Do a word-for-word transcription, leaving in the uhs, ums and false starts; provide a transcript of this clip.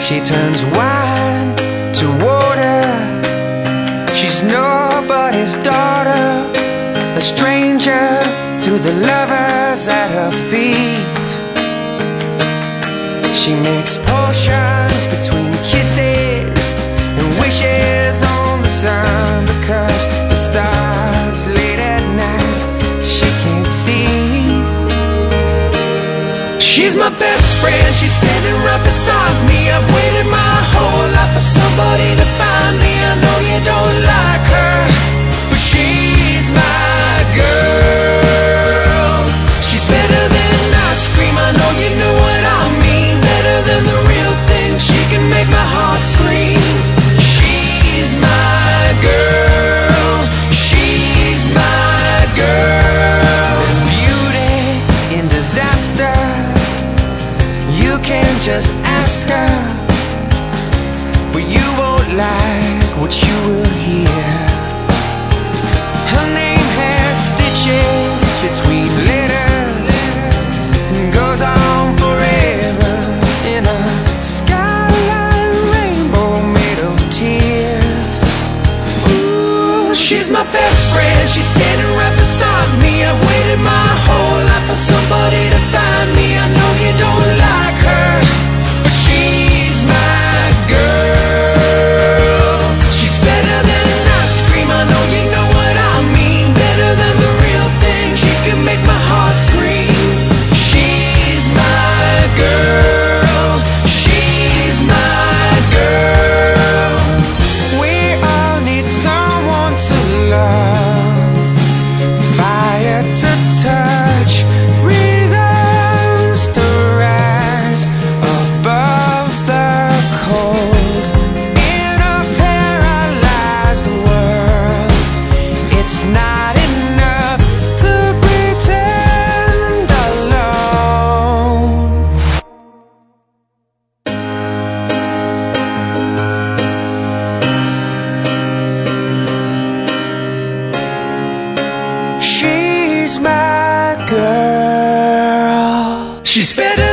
She turns wine to water. She's nobody's daughter, a stranger to the lovers at her feet. She makes potions between kisses and wishes on the sun, because the stars late at night she can't see. She's my best friend, she's standing right beside me. I've waited my whole life for somebody to find me. I know you don't like her, but she's my girl. She's better than ice cream, I know you know what I mean. Better than the real thing, she can make my heart scream. She's my girl, she's my girl. There's beauty in disaster, you can't just ask her, but you won't like what you will hear. Her name has stitches between letters and goes on forever in a skyline rainbow made of tears. Ooh, she's my best friend, she's standing right beside me. I've waited my whole life for somebody to find me. I know you don't like her, but she's my girl. She's better than ice cream, I know you know what I mean. Better than the real thing, she can make my heart scream. She's my girl, she's my girl. We all need someone to love, fire to touch, reasons to rise above the cold. In a paralyzed world, it's not enough to pretend alone. She's my girl. She's better